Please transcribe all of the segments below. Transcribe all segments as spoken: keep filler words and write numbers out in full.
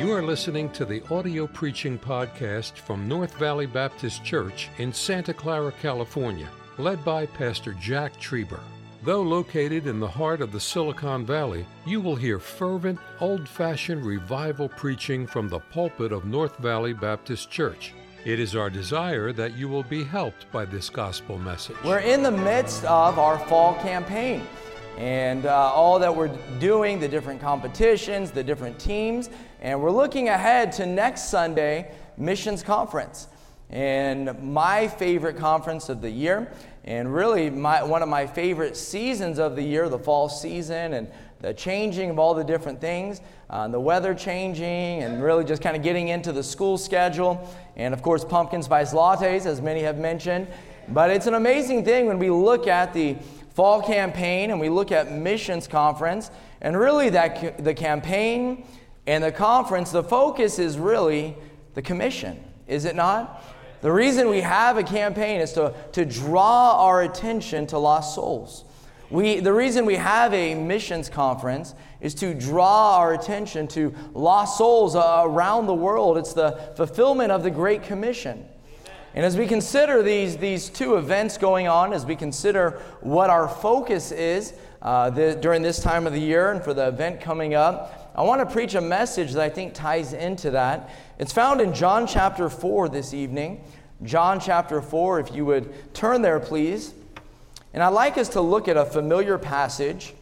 You are listening to the audio preaching podcast from North Valley Baptist Church in Santa Clara, California, led by Pastor Jack Trieber. Though located in the heart of the Silicon Valley, you will hear fervent, old-fashioned revival preaching from the pulpit of North Valley Baptist Church. It is our desire that you will be helped by this gospel message. We're in the midst of our fall campaign, and uh, all that we're doing, the different competitions, the different teams, and we're looking ahead to next Sunday, Missions Conference, and my favorite conference of the year, and really my, one of my favorite seasons of the year, the fall season, and the changing of all the different things, uh, the weather changing, and really just kind of getting into the school schedule, and of course pumpkin spice lattes, as many have mentioned. But it's an amazing thing when we look at the fall campaign and we look at Missions Conference, and really that the campaign and the conference, the focus is really the commission, is it not? The reason we have a campaign is to, to draw our attention to lost souls. We, the reason we have a missions conference is to draw our attention to lost souls uh, around the world. It's the fulfillment of the Great Commission. And as we consider these, these two events going on, as we consider what our focus is uh, the, during this time of the year and for the event coming up, I want to preach a message that I think ties into that. It's found in John chapter four this evening. John chapter four, if you would turn there, please. And I'd like us to look at a familiar passage.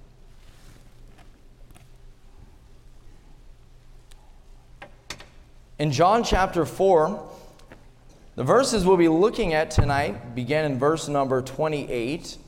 In John chapter four, the verses we'll be looking at tonight begin in verse number twenty-eight.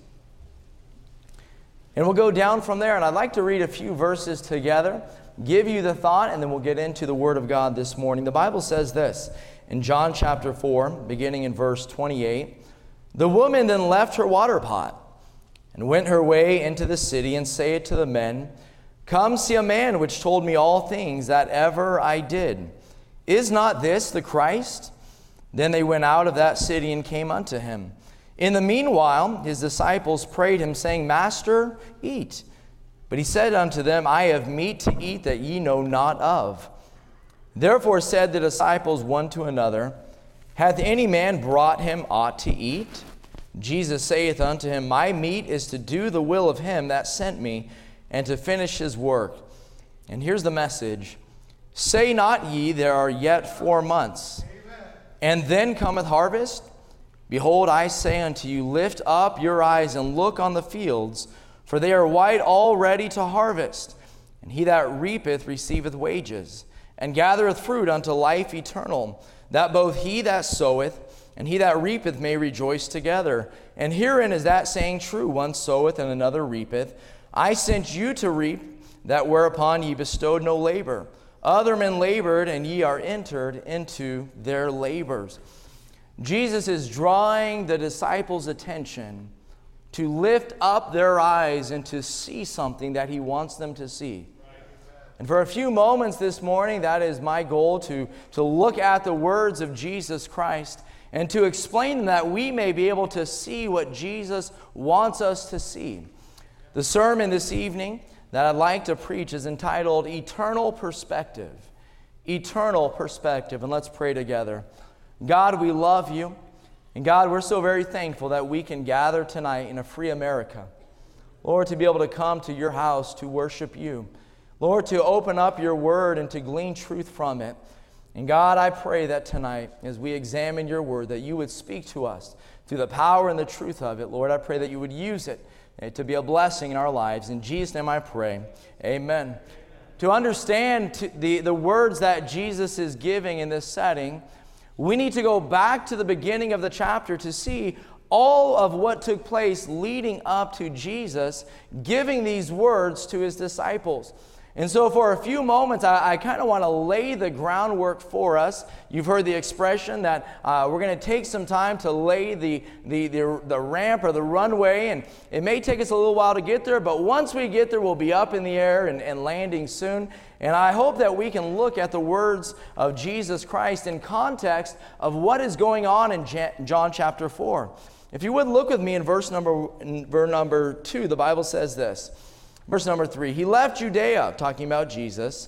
And we'll go down from there, and I'd like to read a few verses together, give you the thought, and then we'll get into the Word of God this morning. The Bible says this in John chapter four, beginning in verse twenty-eight. The woman then left her water pot and went her way into the city and said to the men, Come see a man which told me all things that ever I did. Is not this the Christ? Then they went out of that city and came unto him. In the meanwhile, his disciples prayed him, saying, Master, eat. But he said unto them, I have meat to eat that ye know not of. Therefore said the disciples one to another, Hath any man brought him aught to eat? Jesus saith unto him, My meat is to do the will of him that sent me, and to finish his work. And here's the message. Say not ye, there are yet four months, and then cometh harvest? Behold, I say unto you, lift up your eyes and look on the fields, for they are white already to harvest. And he that reapeth receiveth wages, and gathereth fruit unto life eternal, that both he that soweth and he that reapeth may rejoice together. And herein is that saying true, one soweth and another reapeth. I sent you to reap that whereupon ye bestowed no labor. Other men labored, and ye are entered into their labors. Jesus is drawing the disciples' attention to lift up their eyes and to see something that he wants them to see. And for a few moments this morning, that is my goal, to, to look at the words of Jesus Christ and to explain them that we may be able to see what Jesus wants us to see. The sermon this evening that I'd like to preach is entitled Eternal Perspective. Eternal Perspective. And let's pray together. God, we love you. And God, we're so very thankful that we can gather tonight in a free America. Lord, to be able to come to your house to worship you. Lord, to open up your word and to glean truth from it. And God, I pray that tonight, as we examine your word, that you would speak to us through the power and the truth of it. Lord, I pray that you would use it to be a blessing in our lives. In Jesus' name I pray. Amen. Amen. To understand the, the words that Jesus is giving in this setting, we need to go back to the beginning of the chapter to see all of what took place leading up to Jesus giving these words to his disciples. And so for a few moments, I, I kind of want to lay the groundwork for us. You've heard the expression that uh, we're going to take some time to lay the, the, the, the ramp or the runway, and it may take us a little while to get there, but once we get there, we'll be up in the air and, and landing soon. And I hope that we can look at the words of Jesus Christ in context of what is going on in John chapter four. If you would look with me in verse number, in verse number two, the Bible says this. Verse number three, he left Judea, talking about Jesus,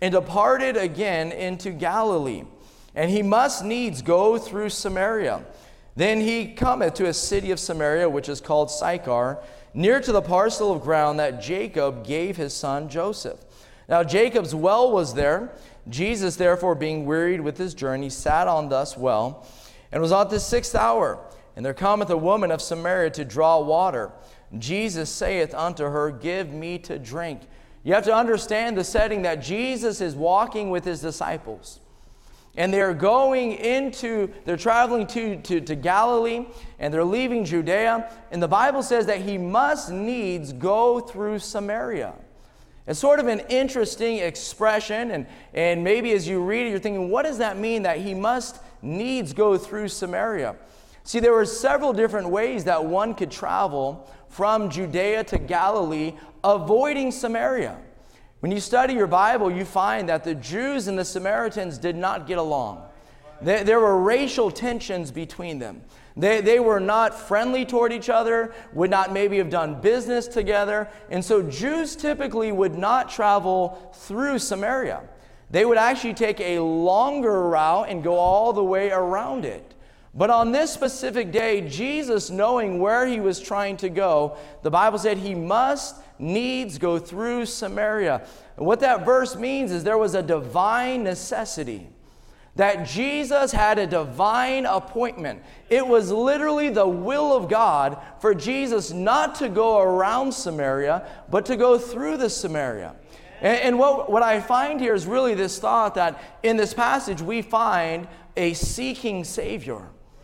and departed again into Galilee. And he must needs go through Samaria. Then he cometh to a city of Samaria, which is called Sychar, near to the parcel of ground that Jacob gave his son Joseph. Now Jacob's well was there. Jesus, therefore, being wearied with his journey, sat on thus well, and was at the sixth hour. And there cometh a woman of Samaria to draw water. Jesus saith unto her, Give me to drink. You have to understand the setting that Jesus is walking with his disciples. And they're going into, they're traveling to, to, to Galilee, and they're leaving Judea. And the Bible says that he must needs go through Samaria. It's sort of an interesting expression, and, and maybe as you read it, you're thinking, what does that mean that he must needs go through Samaria? See, there were several different ways that one could travel from Judea to Galilee, avoiding Samaria. When you study your Bible, you find that the Jews and the Samaritans did not get along. There, there were racial tensions between them. They, they were not friendly toward each other, would not maybe have done business together. And so Jews typically would not travel through Samaria. They would actually take a longer route and go all the way around it. But on this specific day, Jesus, knowing where he was trying to go, the Bible said he must needs go through Samaria. And what that verse means is there was a divine necessity, that Jesus had a divine appointment. It was literally the will of God for Jesus not to go around Samaria, but to go through the Samaria. And, and what, what I find here is really this thought that in this passage we find a seeking Savior.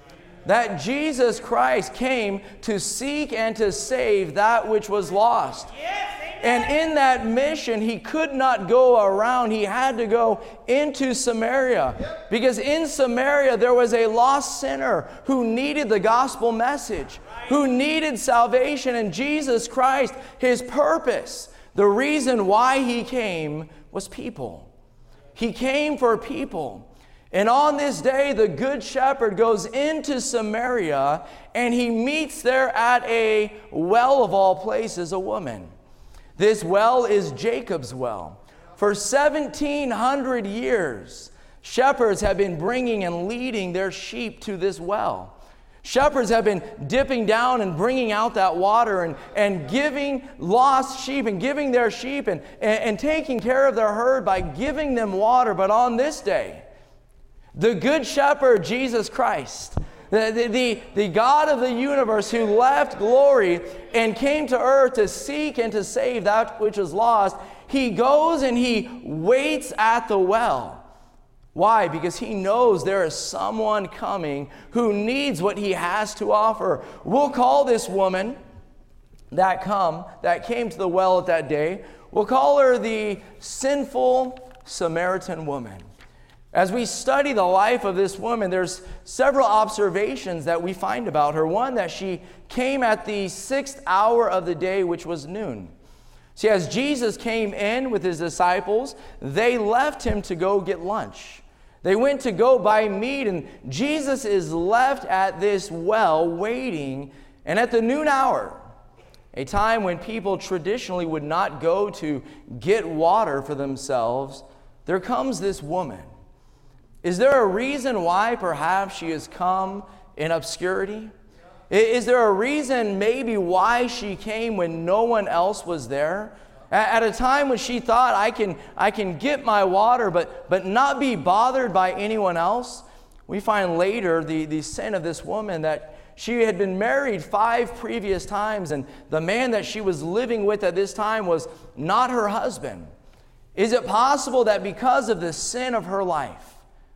That Jesus Christ came to seek and to save that which was lost. And in that mission, he could not go around. He had to go into Samaria. Because in Samaria, there was a lost sinner who needed the gospel message, who needed salvation. And Jesus Christ, his purpose, the reason why he came was people. He came for people. And on this day, the Good Shepherd goes into Samaria, and he meets there at a well of all places, a woman. This well is Jacob's well. For seventeen hundred years, shepherds have been bringing and leading their sheep to this well. Shepherds have been dipping down and bringing out that water and, and giving lost sheep and giving their sheep and, and, and taking care of their herd by giving them water. But on this day, the Good Shepherd, Jesus Christ, the, the, the, the God of the universe who left glory and came to earth to seek and to save that which was lost, he goes and he waits at the well. Why? Because he knows there is someone coming who needs what he has to offer. We'll call this woman that come, that came to the well at that day, we'll call her the sinful Samaritan woman. As we study the life of this woman, there's several observations that we find about her. One, that she came at the sixth hour of the day, which was noon. See, as Jesus came in with his disciples, they left him to go get lunch. They went to go buy meat, and Jesus is left at this well waiting. And at the noon hour, a time when people traditionally would not go to get water for themselves, there comes this woman. Is there a reason why perhaps she has come in obscurity? Is there a reason maybe why she came when no one else was there? At a time when she thought, I can, I can get my water but, but not be bothered by anyone else? We find later the, the sin of this woman, that she had been married five previous times, and the man that she was living with at this time was not her husband. Is it possible that because of the sin of her life,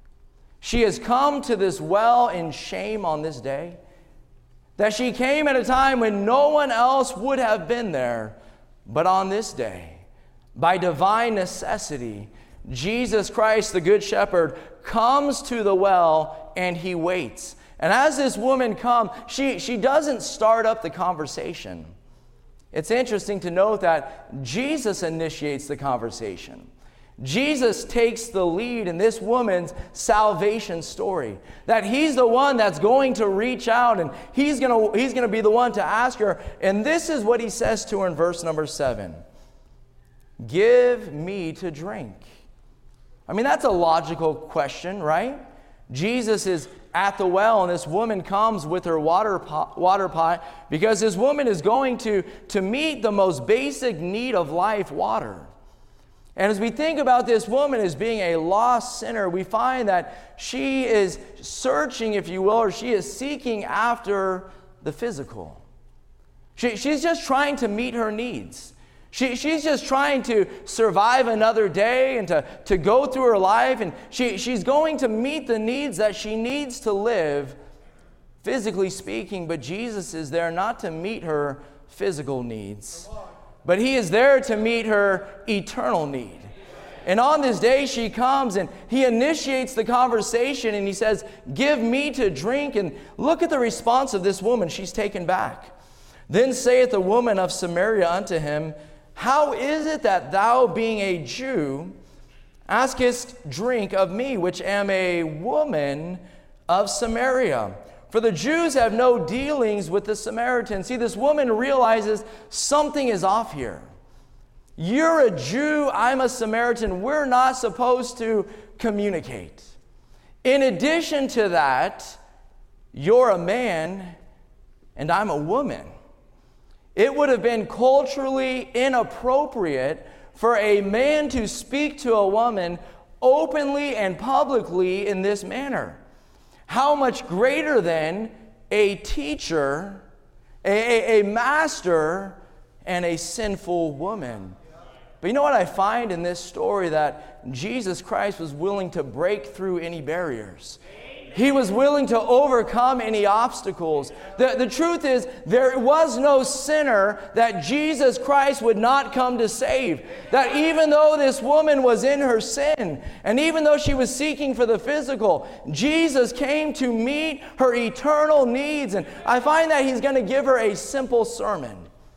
she has come to this well in shame on this day? That she came at a time when no one else would have been there, but on this day, by divine necessity, Jesus Christ, the Good Shepherd, comes to the well and he waits. And as this woman comes, she, she doesn't start up the conversation. It's interesting to note that Jesus initiates the conversation. Jesus takes the lead in this woman's salvation story. That he's the one that's going to reach out, and he's going to, he's going to be the one to ask her. And this is what he says to her in verse number seven. Give me to drink. I mean, that's a logical question, right? Jesus is at the well, and this woman comes with her water pot, water pot because this woman is going to, to meet the most basic need of life, water. And as we think about this woman as being a lost sinner, we find that she is searching, if you will, or she is seeking after the physical. She, she's just trying to meet her needs. She, she's just trying to survive another day and to, to go through her life. And she, she's going to meet the needs that she needs to live, physically speaking. But Jesus is there not to meet her physical needs, but He is there to meet her eternal need. And on this day she comes and He initiates the conversation and He says, "Give me to drink." And look at the response of this woman. She's taken back. "Then saith the woman of Samaria unto Him, How is it that thou, being a Jew, askest drink of me, which am a woman of Samaria? For the Jews have no dealings with the Samaritans." See, this woman realizes something is off here. You're a Jew, I'm a Samaritan. We're not supposed to communicate. In addition to that, you're a man and I'm a woman. It would have been culturally inappropriate for a man to speak to a woman openly and publicly in this manner. How much greater then a teacher, a, a, a master, and a sinful woman. But you know what I find in this story? That Jesus Christ was willing to break through any barriers. He was willing to overcome any obstacles. The, the truth is, there was no sinner that Jesus Christ would not come to save. That even though this woman was in her sin, and even though she was seeking for the physical, Jesus came to meet her eternal needs. And I find that He's going to give her a simple sermon.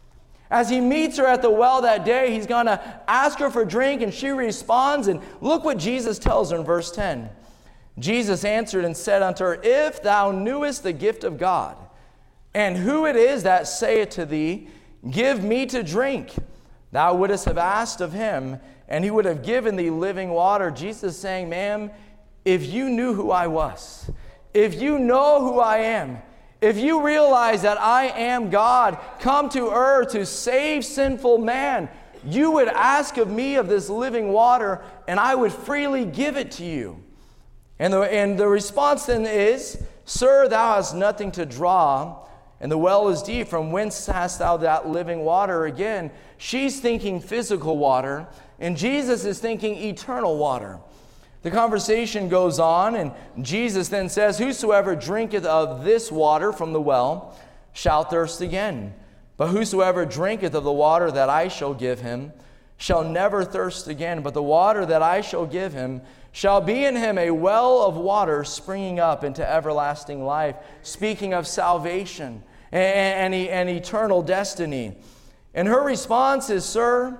As He meets her at the well that day, He's going to ask her for drink, and she responds. And look what Jesus tells her in verse ten. Jesus answered and said unto her, "If thou knewest the gift of God, and who it is that saith to thee, Give me to drink, thou wouldest have asked of Him, and He would have given thee living water." Jesus is saying, ma'am, if you knew who I was, if you know who I am, if you realize that I am God, come to earth to save sinful man, you would ask of me of this living water, and I would freely give it to you. And the, and the response then is, "Sir, thou hast nothing to draw, and the well is deep. From whence hast thou that living water?" Again, she's thinking physical water, and Jesus is thinking eternal water. The conversation goes on, and Jesus then says, "Whosoever drinketh of this water from the well shall thirst again. But whosoever drinketh of the water that I shall give him shall never thirst again. But the water that I shall give him shall be in him a well of water springing up into everlasting life." Speaking of salvation and, and, and eternal destiny. And her response is, "Sir,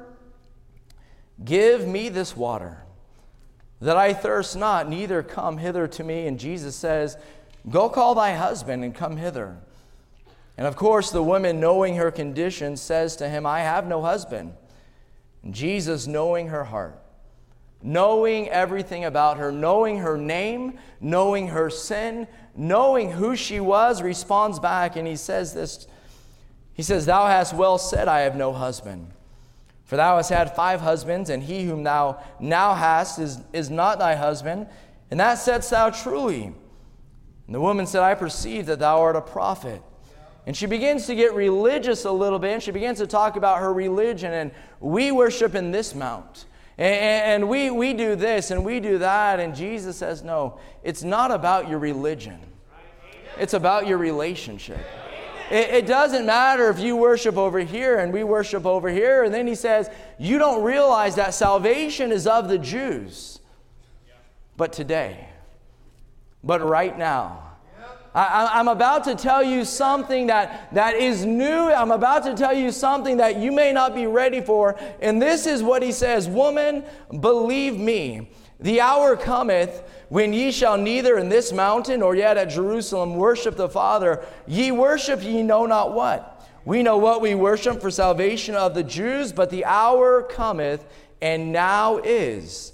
give me this water, that I thirst not, neither come hither to me." And Jesus says, "Go call thy husband and come hither." And of course, the woman, knowing her condition, says to him, "I have no husband." And Jesus, knowing her heart, knowing everything about her, knowing her name, knowing her sin, knowing who she was, responds back, and He says this. He says, "Thou hast well said, I have no husband. For thou hast had five husbands, and he whom thou now hast is, is not thy husband, and that saidst thou truly." And the woman said, "I perceive that thou art a prophet." And she begins to get religious a little bit, and she begins to talk about her religion, and we worship in this mount. And we, we do this and we do that. And Jesus says, no, it's not about your religion. It's about your relationship. It, it doesn't matter if you worship over here and we worship over here. And then He says, you don't realize that salvation is of the Jews. But today, but right now, I, I'm about to tell you something that, that is new. I'm about to tell you something that you may not be ready for. And this is what He says, "Woman, believe me, the hour cometh when ye shall neither in this mountain nor yet at Jerusalem worship the Father. Ye worship ye know not what. We know what we worship, for salvation of the Jews, but the hour cometh, and now is,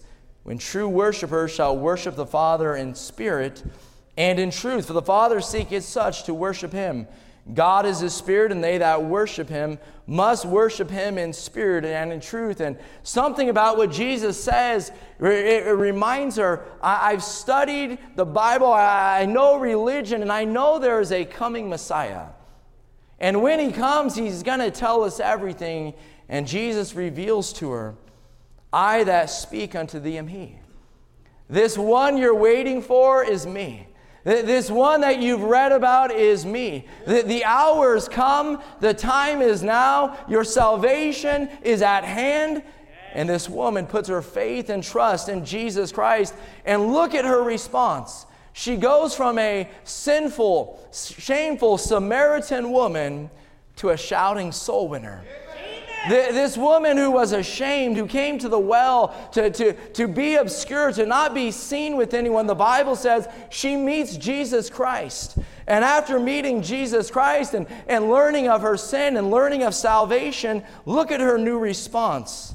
when true worshipers shall worship the Father in spirit and in truth. For the Father seeketh such to worship him. God is his spirit, and they that worship him must worship him in spirit and in truth. And something about what Jesus says, it reminds her, I've studied the Bible, I know religion, and I know there is a coming Messiah. And when he comes, he's going to tell us everything. And Jesus reveals to her, I that speak unto thee am he. This one you're waiting for is me. This one that you've read about is me. The, the hour's come. The time is now. Your salvation is at hand. And this woman puts her faith and trust in Jesus Christ. And look at her response. She goes from a sinful, shameful Samaritan woman to a shouting soul winner. This woman who was ashamed, who came to the well to, to, to be obscure, to not be seen with anyone, the Bible says she meets Jesus Christ. And after meeting Jesus Christ and, and learning of her sin and learning of salvation, look at her new response.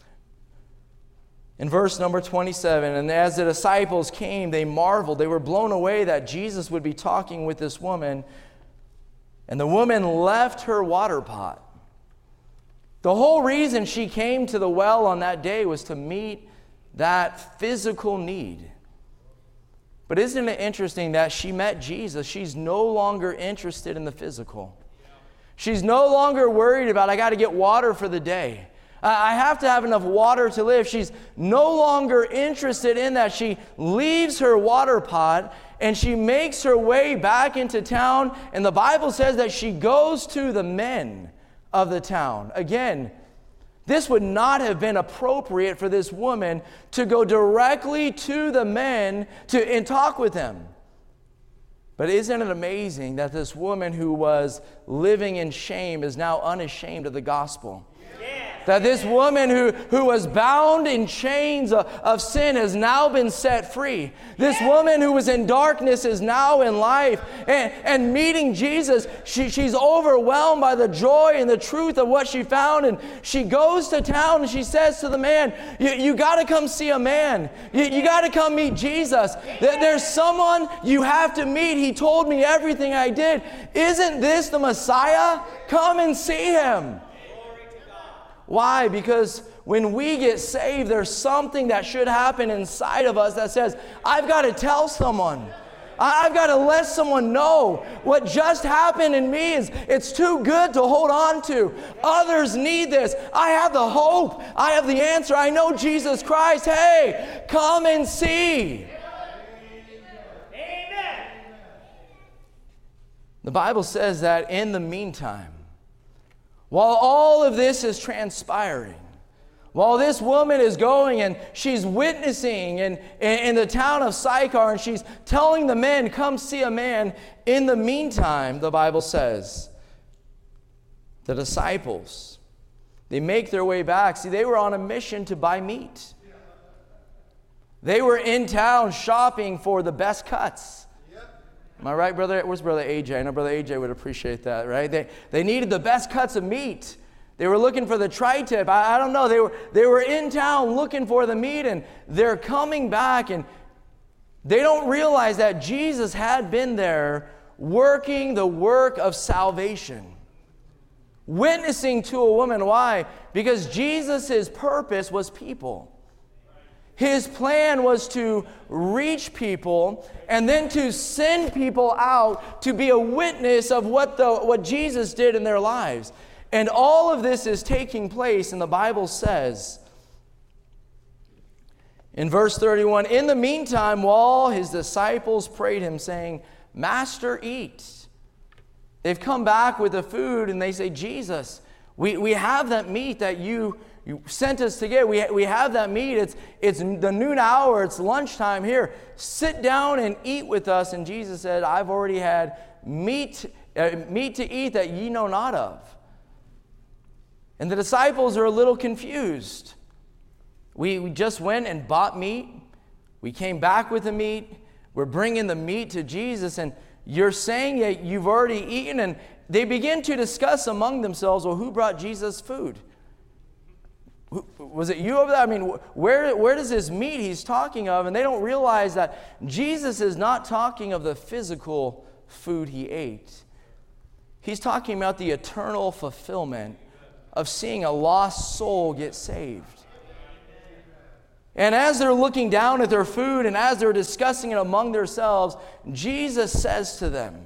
In verse number twenty-seven, and as the disciples came, they marveled. They were blown away that Jesus would be talking with this woman. And the woman left her water pot. The whole reason she came to the well on that day was to meet that physical need. But isn't it interesting that she met Jesus? She's no longer interested in the physical. She's no longer worried about, I got to get water for the day. I have to have enough water to live. She's no longer interested in that. She leaves her water pot and she makes her way back into town. And the Bible says that she goes to the men of the town. Again, this would not have been appropriate for this woman to go directly to the men to and talk with them. But isn't it amazing that this woman who was living in shame is now unashamed of the gospel? That this woman who, who was bound in chains of, of sin has now been set free. This woman who was in darkness is now in life. And, and meeting Jesus, she, she's overwhelmed by the joy and the truth of what she found. And she goes to town and she says to the man, you, you got to come see a man. You, you got to come meet Jesus. There's someone you have to meet. He told me everything I did. Isn't this the Messiah? Come and see him. Why? Because when we get saved, there's something that should happen inside of us that says, I've got to tell someone. I've got to let someone know what just happened in me is it's too good to hold on to. Others need this. I have the hope. I have the answer. I know Jesus Christ. Hey, come and see. Amen. The Bible says that in the meantime, while all of this is transpiring, while this woman is going and she's witnessing in, in, in the town of Sychar and she's telling the men, come see a man, in the meantime, the Bible says, the disciples, they make their way back. See, they were on a mission to buy meat. They were in town shopping for the best cuts. Am I right, brother? Where's Brother A J? I know Brother A J would appreciate that, right? They, they needed the best cuts of meat. They were looking for the tri-tip. I, I don't know. They were, they were in town looking for the meat, and they're coming back, and they don't realize that Jesus had been there working the work of salvation, witnessing to a woman. Why? Because Jesus' purpose was people. His plan was to reach people and then to send people out to be a witness of what, the, what Jesus did in their lives. And all of this is taking place, and the Bible says in verse thirty-one, in the meantime, while his disciples prayed him, saying, Master, eat. They've come back with the food, and they say, Jesus, we, we have that meat that you You sent us to get. We, we have that meat. It's, it's the noon hour. It's lunchtime here. Sit down and eat with us. And Jesus said, I've already had meat, uh, meat to eat that ye know not of. And the disciples are a little confused. We, we just went and bought meat. We came back with the meat. We're bringing the meat to Jesus. And you're saying that you've already eaten. And they begin to discuss among themselves, well, who brought Jesus food? Was it you over there? I mean, where, where does this meat he's talking of? And they don't realize that Jesus is not talking of the physical food he ate. He's talking about the eternal fulfillment of seeing a lost soul get saved. And as they're looking down at their food and as they're discussing it among themselves, Jesus says to them,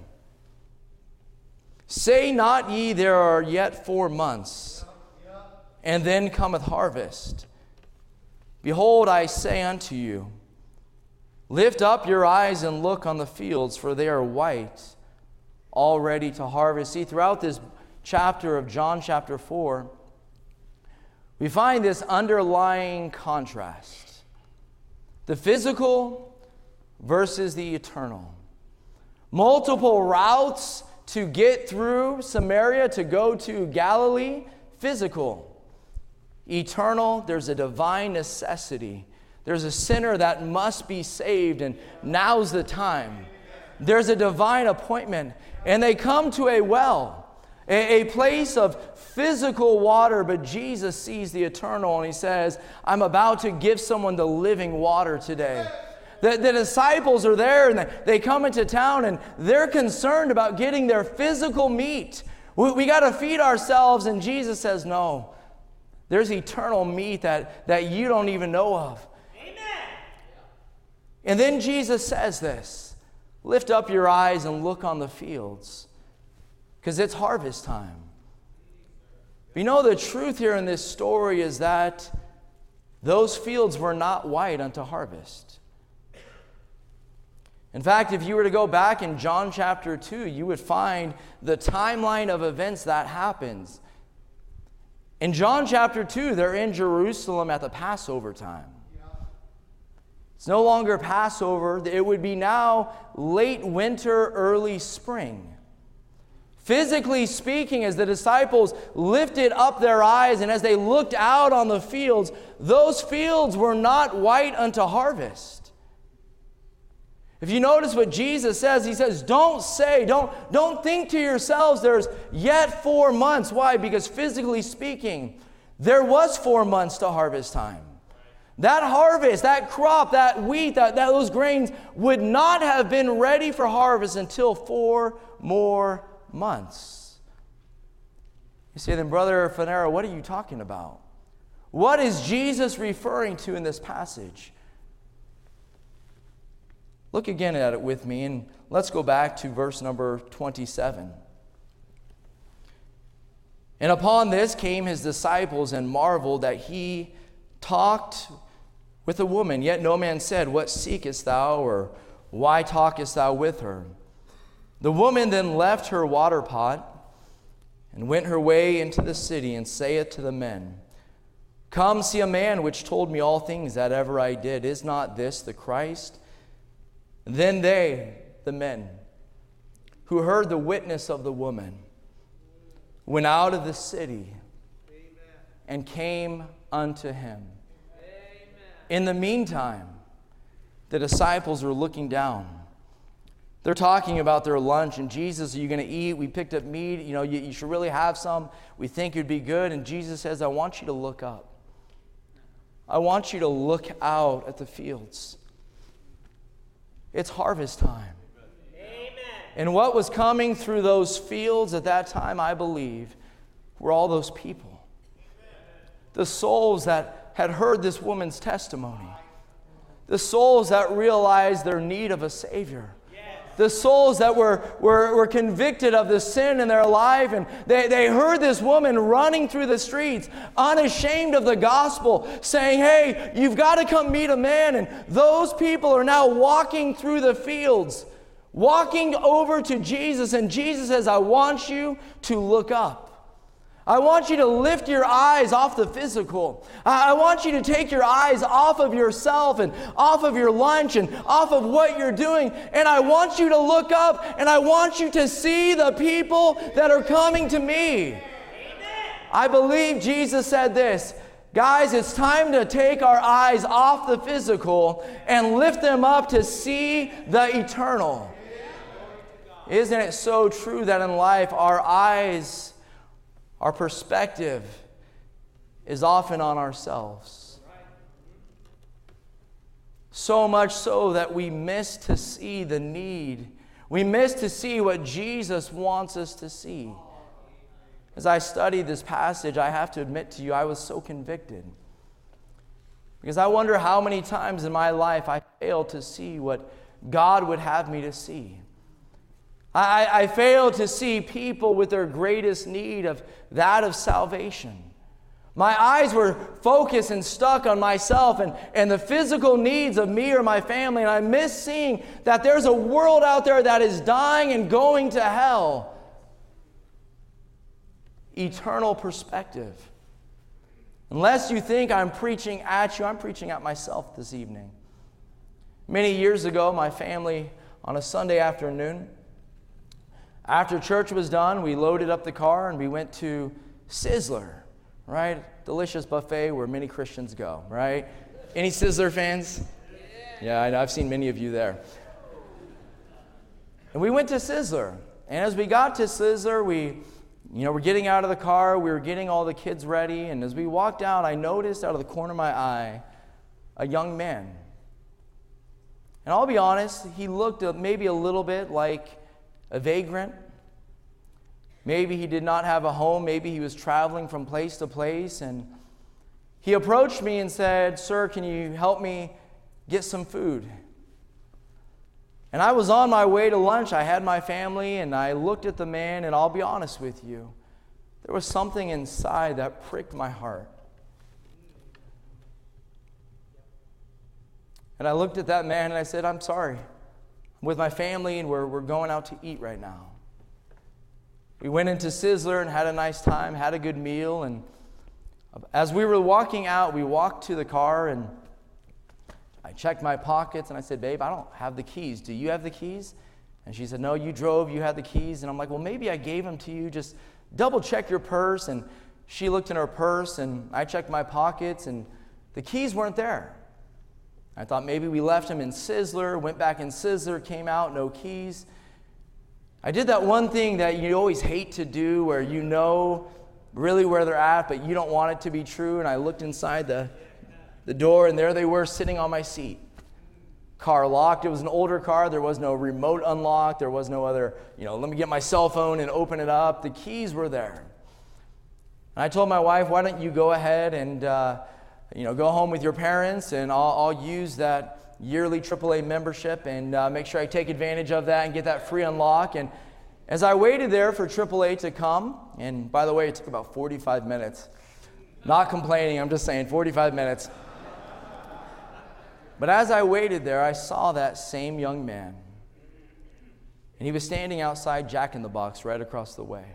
"Say not ye, there are yet four months, and then cometh harvest. Behold, I say unto you, lift up your eyes and look on the fields, for they are white, all ready to harvest." See, throughout this chapter of John chapter four, we find this underlying contrast. The physical versus the eternal. Multiple routes to get through Samaria to go to Galilee, physical. Eternal, there's a divine necessity. There's a sinner that must be saved, and now's the time. There's a divine appointment, and they come to a well, a, a place of physical water, but Jesus sees the eternal, and he says, "I'm about to give someone the living water today." The, the disciples are there, and they, they come into town, and they're concerned about getting their physical meat. We, we got to feed ourselves, and Jesus says, "No. There's eternal meat that, that you don't even know of." Amen. And then Jesus says this, "Lift up your eyes and look on the fields, because it's harvest time." You know, the truth here in this story is that those fields were not white unto harvest. In fact, if you were to go back in John chapter two, you would find the timeline of events that happens. In John chapter two, they're in Jerusalem at the Passover time. It's no longer Passover. It would be now late winter, early spring. Physically speaking, as the disciples lifted up their eyes and as they looked out on the fields, those fields were not white unto harvest. If you notice what Jesus says, he says, don't say, don't, don't think to yourselves there's yet four months. Why? Because physically speaking, there was four months to harvest time. That harvest, that crop, that wheat, that, that those grains would not have been ready for harvest until four more months. You say, then Brother Fanera, what are you talking about? What is Jesus referring to in this passage? Look again at it with me, and let's go back to verse number twenty-seven. "And upon this came his disciples and marveled that he talked with a woman. Yet no man said, What seekest thou? Or why talkest thou with her? The woman then left her water pot and went her way into the city, and saith to the men, Come, see a man which told me all things that ever I did. Is not this the Christ? Then they," the men, "who heard the witness of the woman, went out of the city and came unto him." Amen. In the meantime, the disciples are looking down. They're talking about their lunch, and Jesus, "Are you going to eat? We picked up meat. You know, you, you should really have some. We think it'd be good." And Jesus says, "I want you to look up. I want you to look out at the fields. It's harvest time." Amen. And what was coming through those fields at that time, I believe, were all those people. The souls that had heard this woman's testimony. The souls that realized their need of a Savior. The souls that were, were, were convicted of the sin in their life, and they, they heard this woman running through the streets, unashamed of the gospel, saying, "Hey, you've got to come meet a man." And those people are now walking through the fields, walking over to Jesus, and Jesus says, "I want you to look up. I want you to lift your eyes off the physical. I want you to take your eyes off of yourself and off of your lunch and off of what you're doing. And I want you to look up, and I want you to see the people that are coming to me." Amen. I believe Jesus said this, guys, it's time to take our eyes off the physical and lift them up to see the eternal. Isn't it so true that in life our eyes, our perspective is often on ourselves. So much so that we miss to see the need. We miss to see what Jesus wants us to see. As I studied this passage, I have to admit to you, I was so convicted. Because I wonder how many times in my life I failed to see what God would have me to see. I, I failed to see people with their greatest need of that of salvation. My eyes were focused and stuck on myself and, and the physical needs of me or my family, and I missed seeing that there's a world out there that is dying and going to hell. Eternal perspective. Unless you think I'm preaching at you, I'm preaching at myself this evening. Many years ago, my family, on a Sunday afternoon, after church was done, we loaded up the car and we went to Sizzler, right? Delicious buffet where many Christians go, right? Any Sizzler fans? Yeah, I know, I've seen many of you there. And we went to Sizzler. And as we got to Sizzler, we, you know, we're getting out of the car, we were getting all the kids ready, and as we walked out, I noticed out of the corner of my eye a young man. And I'll be honest, he looked maybe a little bit like a vagrant. Maybe he did not have a home. Maybe he was traveling from place to place. And he approached me and said, "Sir, can you help me get some food?" And I was on my way to lunch. I had my family, and I looked at the man, and I'll be honest with you, there was something inside that pricked my heart. And I looked at that man, and I said, "I'm sorry. I'm with my family, and we're, we're going out to eat right now." We went into Sizzler and had a nice time, had a good meal, and as we were walking out, we walked to the car, and I checked my pockets, and I said, "Babe, I don't have the keys. Do you have the keys?" And she said, "No, you drove, you had the keys." And I'm like, "Well, maybe I gave them to you. Just double check your purse." And she looked in her purse, and I checked my pockets, and the keys weren't there. I thought maybe we left them in Sizzler, went back in Sizzler, came out, no keys. I did that one thing that you always hate to do where you know really where they're at, but you don't want it to be true. And I looked inside the, the door, and there they were sitting on my seat. Car locked. It was an older car. There was no remote unlock. There was no other, you know, let me get my cell phone and open it up. The keys were there. And I told my wife, "Why don't you go ahead and, uh, you know, go home with your parents, and I'll, I'll use that yearly triple A membership and uh, make sure I take advantage of that and get that free unlock." And as I waited there for triple A to come, and by the way, it took about forty-five minutes. Not complaining, I'm just saying forty-five minutes. But as I waited there, I saw that same young man. And he was standing outside Jack in the Box right across the way.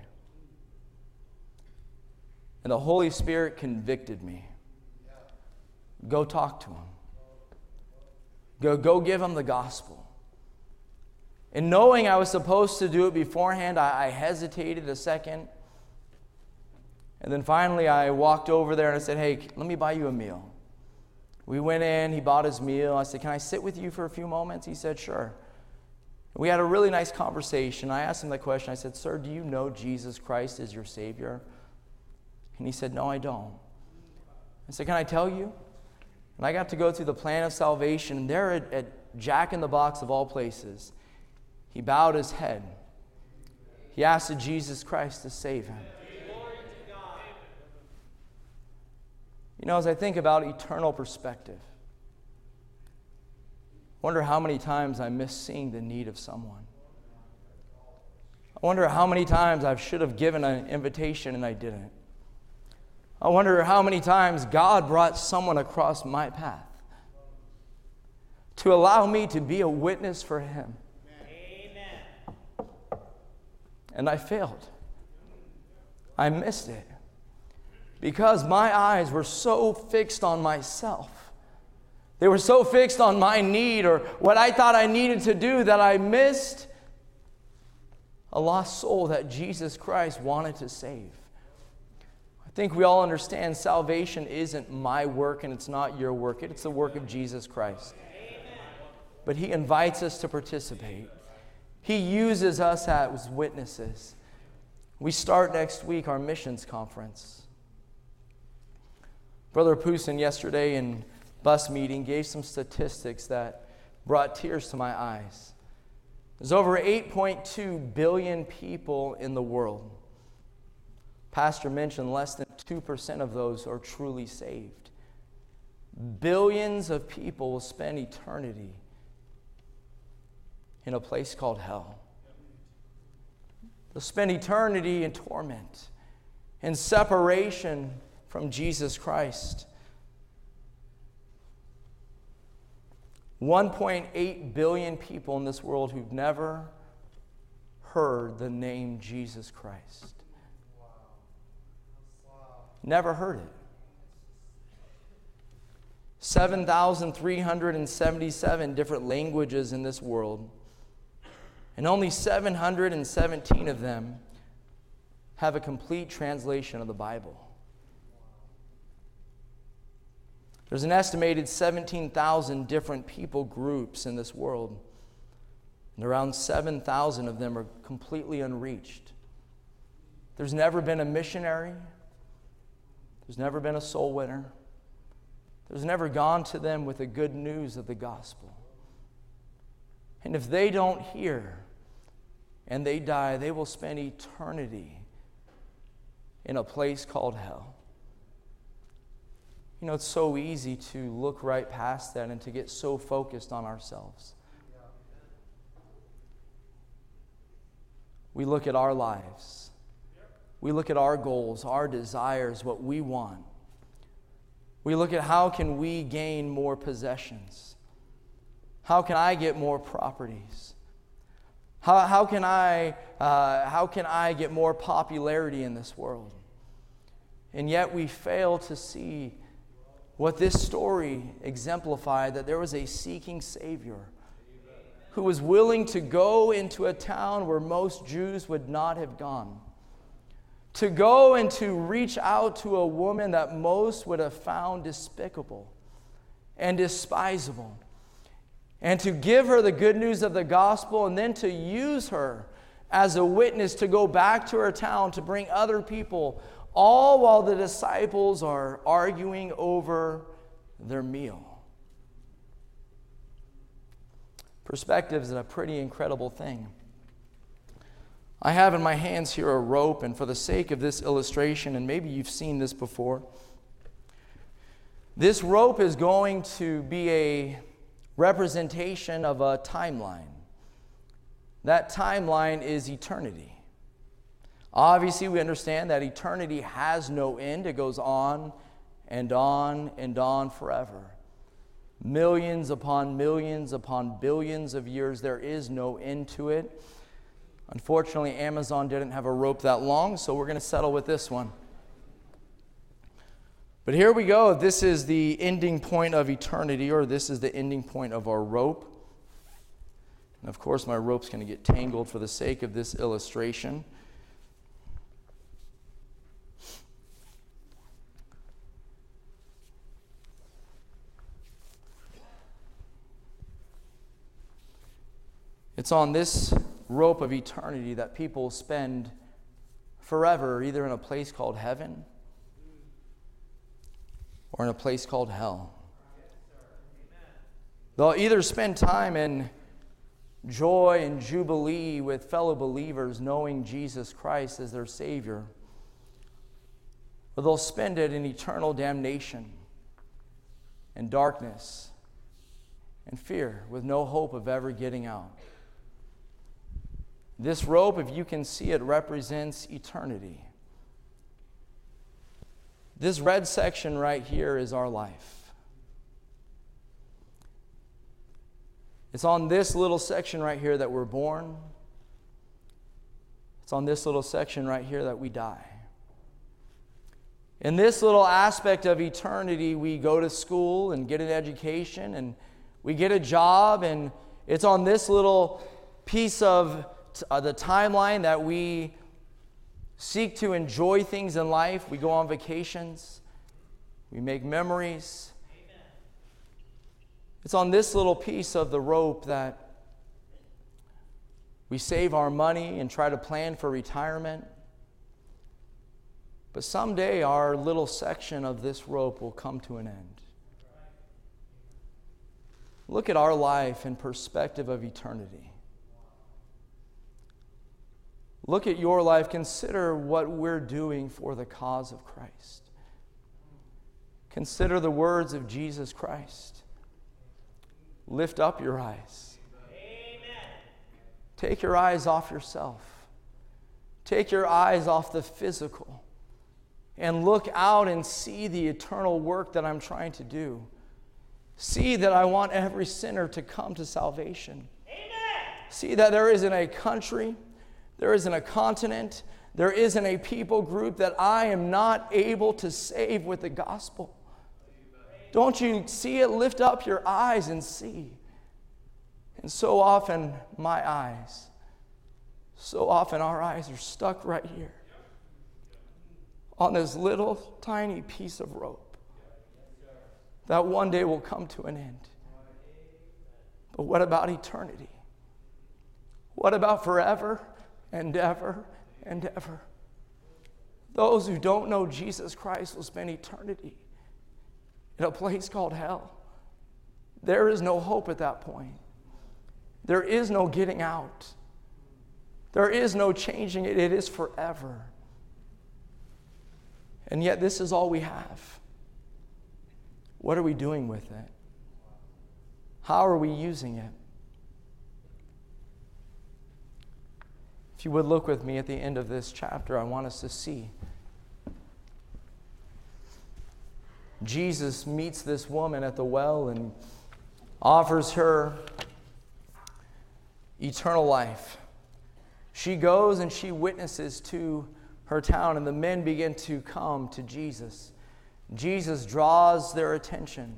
And the Holy Spirit convicted me. Go talk to him. Go, go give him the gospel. And knowing I was supposed to do it beforehand, I, I hesitated a second. And then finally I walked over there and I said, "Hey, let me buy you a meal." We went in, he bought his meal. I said, "Can I sit with you for a few moments?" He said, "Sure." We had a really nice conversation. I asked him the question. I said, "Sir, do you know Jesus Christ is your Savior?" And he said, "No, I don't." I said, "Can I tell you?" And I got to go through the plan of salvation. And there at, at Jack in the Box of all places, he bowed his head. He asked Jesus Christ to save him. You know, as I think about eternal perspective, I wonder how many times I miss seeing the need of someone. I wonder how many times I should have given an invitation and I didn't. I wonder how many times God brought someone across my path to allow me to be a witness for him. Amen. And I failed. I missed it. Because my eyes were so fixed on myself. They were so fixed on my need or what I thought I needed to do that I missed a lost soul that Jesus Christ wanted to save. I think we all understand salvation isn't my work and it's not your work. It's the work of Jesus Christ. But he invites us to participate. He uses us as witnesses. We start next week our missions conference. Brother Poussin yesterday in bus meeting gave some statistics that brought tears to my eyes. There's over eight point two billion people in the world. Pastor mentioned less than two percent of those are truly saved. Billions of people will spend eternity in a place called hell. They'll spend eternity in torment, in separation from Jesus Christ. one point eight billion people in this world who've never heard the name Jesus Christ. Never heard it. seven thousand three hundred seventy-seven different languages in this world, and only seven hundred seventeen of them have a complete translation of the Bible. There's an estimated seventeen thousand different people groups in this world, and around seven thousand of them are completely unreached. There's never been a missionary. There's never been a soul winner. There's never gone to them with the good news of the gospel. And if they don't hear and they die, they will spend eternity in a place called hell. You know, it's so easy to look right past that and to get so focused on ourselves. We look at our lives. We look at our goals, our desires, what we want. We look at how can we gain more possessions? How can I get more properties? How, how, can I, uh, how can I get more popularity in this world? And yet we fail to see what this story exemplified, that there was a seeking Savior who was willing to go into a town where most Jews would not have gone, to go and to reach out to a woman that most would have found despicable and despisable, and to give her the good news of the gospel, and then to use her as a witness to go back to her town to bring other people, all while the disciples are arguing over their meal. Perspective is a pretty incredible thing. I have in my hands here a rope, and for the sake of this illustration, and maybe you've seen this before, this rope is going to be a representation of a timeline. That timeline is eternity. Obviously, we understand that eternity has no end. It goes on and on and on forever. Millions upon millions upon billions of years. There is no end to it. Unfortunately, Amazon didn't have a rope that long, so we're going to settle with this one. But here we go. This is the ending point of eternity, or this is the ending point of our rope. And of course, my rope's going to get tangled for the sake of this illustration. It's on this rope of eternity that people spend forever, either in a place called heaven or in a place called hell. They'll either spend time in joy and jubilee with fellow believers, knowing Jesus Christ as their Savior, or they'll spend it in eternal damnation and darkness and fear with no hope of ever getting out. This rope, if you can see it, represents eternity. This red section right here is our life. It's on this little section right here that we're born. It's on this little section right here that we die. In this little aspect of eternity, we go to school and get an education, and we get a job, and it's on this little piece of Uh, the timeline that we seek to enjoy things in life. We go on vacations. We make memories. Amen. It's on this little piece of the rope that we save our money and try to plan for retirement. But someday our little section of this rope will come to an end. Look at our life in perspective of eternity. Look at your life. Consider what we're doing for the cause of Christ. Consider the words of Jesus Christ. Lift up your eyes. Amen. Take your eyes off yourself. Take your eyes off the physical. And look out and see the eternal work that I'm trying to do. See that I want every sinner to come to salvation. Amen. See that there isn't a country, there isn't a continent, there isn't a people group that I am not able to save with the gospel. Don't you see it? Lift up your eyes and see. And so often, my eyes, so often our eyes are stuck right here on this little tiny piece of rope that one day will come to an end. But what about eternity? What about forever and ever and ever? Those who don't know Jesus Christ will spend eternity in a place called hell. There is no hope at that point. There is no getting out. There is no changing it. It is forever. And yet this is all we have. What are we doing with it? How are we using it? If you would look with me at the end of this chapter, I want us to see. Jesus meets this woman at the well and offers her eternal life. She goes and she witnesses to her town, and the men begin to come to Jesus. Jesus draws their attention,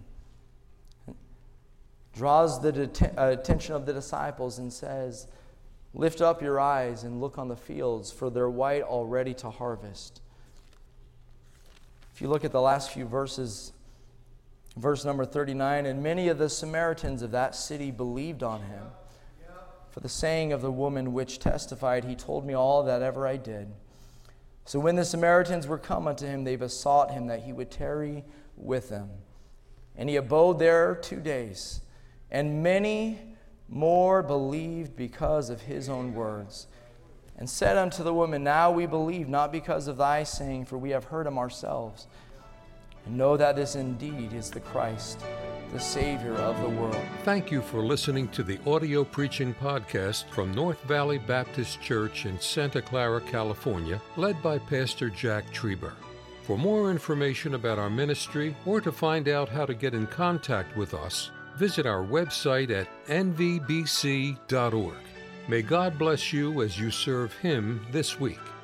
draws the det- uh, attention of the disciples and says, "Lift up your eyes and look on the fields, for they're white already to harvest." If you look at the last few verses, verse number thirty-nine, "And many of the Samaritans of that city believed on him, for the saying of the woman which testified, he told me all that ever I did. So when the Samaritans were come unto him, they besought him that he would tarry with them. And he abode there two days. And many more believed because of his own words. And said unto the woman, Now we believe, not because of thy saying, for we have heard him ourselves. And know that this indeed is the Christ, the Savior of the world." Thank you for listening to the audio preaching podcast from North Valley Baptist Church in Santa Clara, California, led by Pastor Jack Trieber. For more information about our ministry or to find out how to get in contact with us, visit our website at n v b c dot org. May God bless you as you serve Him this week.